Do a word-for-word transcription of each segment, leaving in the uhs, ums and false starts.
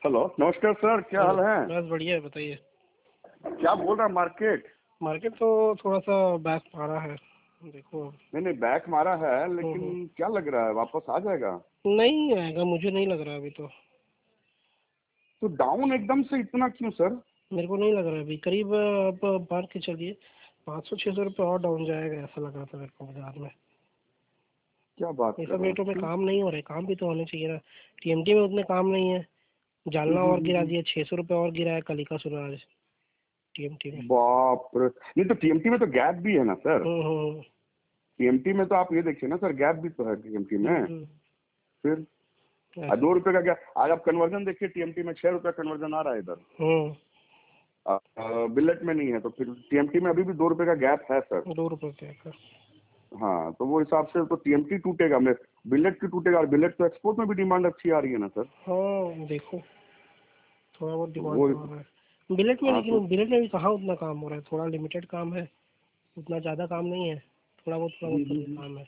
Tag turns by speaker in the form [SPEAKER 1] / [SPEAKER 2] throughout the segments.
[SPEAKER 1] Hello, नमस्कार sir, क्या हाल है?
[SPEAKER 2] बस बढ़िया है, बताइए।
[SPEAKER 1] क्या बोल रहा है मार्केट?
[SPEAKER 2] मार्केट तो थोड़ा सा बैक मारा है, देखो।
[SPEAKER 1] नहीं नहीं, बैक मारा है,
[SPEAKER 2] हम्म, हम्म।
[SPEAKER 1] लेकिन क्या लग रहा है वापस आ जाएगा?
[SPEAKER 2] नहीं आएगा, मुझे नहीं लग रहा अभी तो।
[SPEAKER 1] तो डाउन एकदम से इतना क्यों सर?
[SPEAKER 2] मेरे को नहीं लग रहा अभी, करीब अब मार के चलिए पाँच सौ छः सौ रुपये और डाउन जाएगा, ऐसा लग रहा था मेरे को बाजार में।
[SPEAKER 1] क्या बात
[SPEAKER 2] ये
[SPEAKER 1] कर
[SPEAKER 2] सब
[SPEAKER 1] रहे हैं?
[SPEAKER 2] रेटों में
[SPEAKER 1] क्यों?
[SPEAKER 2] काम नहीं हो रहे, काम भी तो होने चाहिए ना। टीएमटी में उतने काम नहीं है। जालना
[SPEAKER 1] हम्म,
[SPEAKER 2] और
[SPEAKER 1] हम्म,
[SPEAKER 2] गिरा
[SPEAKER 1] हम्म।
[SPEAKER 2] दिया, छः सौ रुपये और गिरा है कल का, सुना आज टीएमटी में।
[SPEAKER 1] बाप रे! नहीं तो टीएमटी में तो गैप भी है ना सर?
[SPEAKER 2] हम्म हम्म
[SPEAKER 1] टीएमटी में तो आप ये देखिए ना सर, गैप भी तो है टीएमटी
[SPEAKER 2] हम्म,
[SPEAKER 1] में।
[SPEAKER 2] हम्म,
[SPEAKER 1] फिर आ,
[SPEAKER 2] ऐसा।
[SPEAKER 1] दो रुपए का गैप। आज आप कन्वर्जन देखिए, टीएमटी में छह रुपए कन्वर्जन आ रहा है इधर।
[SPEAKER 2] हम्म
[SPEAKER 1] आ, आ, बिलेट में नहीं है, तो फिर टीएमटी में अभी भी दो रुपए का गैप है सर।
[SPEAKER 2] दो रुपये का।
[SPEAKER 1] हाँ, तो वो हिसाब से तो टीएमटी टूटेगा, मैं बिलेट की टूटेगा। और बिलेट तो एक्सपोर्ट में भी डिमांड अच्छी आ रही है ना सर।
[SPEAKER 2] हाँ देखो, थोड़ा बहुत
[SPEAKER 1] तो
[SPEAKER 2] डिमांड
[SPEAKER 1] वो
[SPEAKER 2] तो आ रहा है बिलेट में,
[SPEAKER 1] हाँ तो
[SPEAKER 2] लेकिन बिलेट में भी कहाँ उतना काम हो रहा है, थोड़ा लिमिटेड काम है, उतना ज़्यादा काम नहीं है, थोड़ा बहुत थोड़ा
[SPEAKER 1] हम्म,
[SPEAKER 2] बहुत
[SPEAKER 1] हम्म,
[SPEAKER 2] करके
[SPEAKER 1] हम्म,
[SPEAKER 2] काम है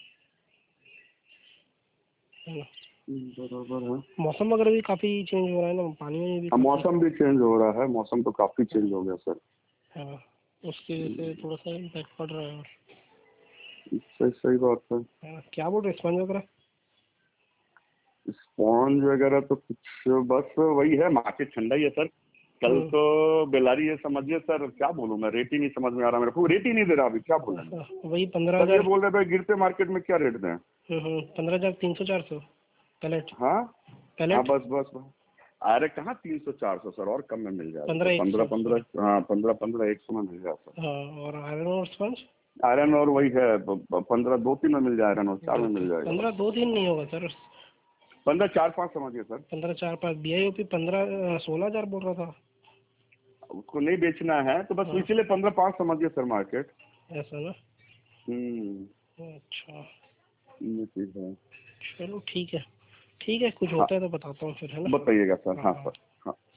[SPEAKER 2] है ना।
[SPEAKER 1] हम्म, बराबर है।
[SPEAKER 2] मौसम वगैरह भी काफ़ी चेंज हो रहा है ना, पानी में भी
[SPEAKER 1] हाँ,
[SPEAKER 2] काफ़ी
[SPEAKER 1] मौसम भी चेंज हो रहा है, मौसम तो काफी चेंज हो गया सर।
[SPEAKER 2] है ना, उसकी वजह से थोड़ा सा इम्पैक्ट पड़ रहा है।
[SPEAKER 1] सही सही बात है।
[SPEAKER 2] है ना, क्या बोल रहे स्पंज वगैरह?
[SPEAKER 1] स्पॉन्ज वगैरह तो कुछ बस वही है, मार्केट ठंडा ही है सर। कल
[SPEAKER 2] हम्म,
[SPEAKER 1] तो बेलारी है, समझिए सर, क्या बोलूं मैं, रेट ही नहीं समझ में आ रहा मेरे को, रेट ही नहीं दे रहा अभी, क्या बोलूं मैं।
[SPEAKER 2] ऐसा वही पंद्रह
[SPEAKER 1] कल ये
[SPEAKER 2] हज़ार
[SPEAKER 1] बोल रहे थे गिरते मार्केट में क्या रेट दें।
[SPEAKER 2] हम्म पंद्रह हज़ार तीन सौ चार सौ पैलेट।
[SPEAKER 1] हाँ हाँ,
[SPEAKER 2] पैलेट
[SPEAKER 1] बस बस बस। अरे कहाँ तीन सौ चार सौ सर, और कम में मिल जाएगा सर,
[SPEAKER 2] पंद्रह एक
[SPEAKER 1] पंद्रह
[SPEAKER 2] सौ सॉरी।
[SPEAKER 1] पंद्रह हाँ, पंद्रह पंद्रह एक सौ में मिल जाएगा सर।
[SPEAKER 2] हाँ, और आयरन और स्पंज
[SPEAKER 1] आयरन और वही है, पंद्रह दो तीन में मिल जाएगा, आयरन और चार
[SPEAKER 2] दो
[SPEAKER 1] में मिल
[SPEAKER 2] तीन
[SPEAKER 1] जाएगा।
[SPEAKER 2] पंद्रह दो तीन नहीं होगा सर।
[SPEAKER 1] पंद्रह चार पाँच समझिए सर।
[SPEAKER 2] पंद्रह चार पाँच बी आई ओ पी पंद्रह सोलह हजार बोल रहा था।
[SPEAKER 1] उसको नहीं बेचना है तो बस
[SPEAKER 2] हाँ,
[SPEAKER 1] इसीलिए पंद्रह पाँच समझिए सर मार्केट।
[SPEAKER 2] ऐसा ना।
[SPEAKER 1] हम्म,
[SPEAKER 2] अच्छा,
[SPEAKER 1] ये चीज है।
[SPEAKER 2] चलो ठीक है। ठीक है, कुछ
[SPEAKER 1] हाँ,
[SPEAKER 2] होता है तो बताता हूँ फिर, है ना।
[SPEAKER 1] बताइएगा सर।
[SPEAKER 2] हाँ
[SPEAKER 1] हाँ
[SPEAKER 2] हाँ।
[SPEAKER 1] सर। हाँ।